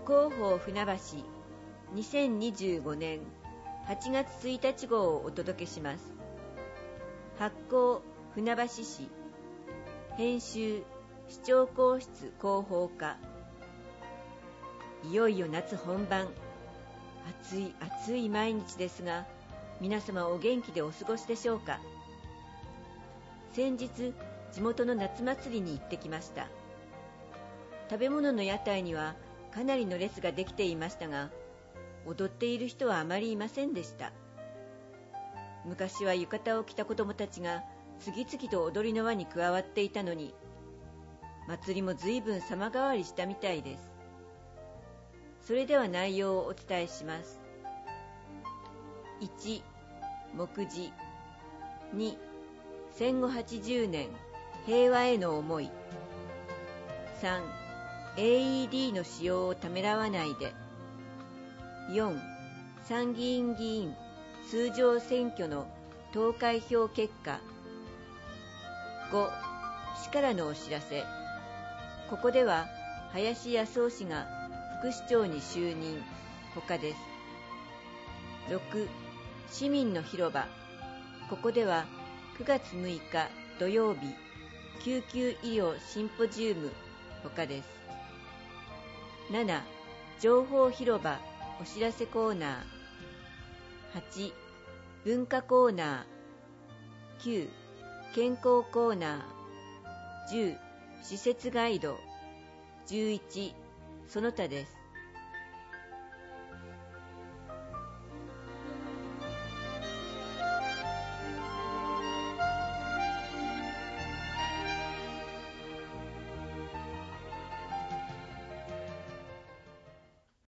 広報船橋2025年8月1日号をお届けします。発行船橋市、編集市長公室広報課。いよいよ夏本番、暑い暑い毎日ですが、皆様お元気でお過ごしでしょうか。先日地元の夏祭りに行ってきました。食べ物の屋台にはかなりの列ができていましたが、踊っている人はあまりいませんでした。昔は浴衣を着た子供たちが次々と踊りの輪に加わっていたのに、祭りも随分様変わりしたみたいです。それでは内容をお伝えします。1、目次。2、戦後80年平和への思い。3、AED の使用をためらわないで。4、参議院議員通常選挙の投開票結果。5、市からのお知らせ。ここでは林康夫氏が副市長に就任他です。6、市民の広場。ここでは9月6日土曜日救急医療シンポジウム他です。7、情報広場お知らせコーナー。8、文化コーナー。9、健康コーナー。10、施設ガイド。11、その他です。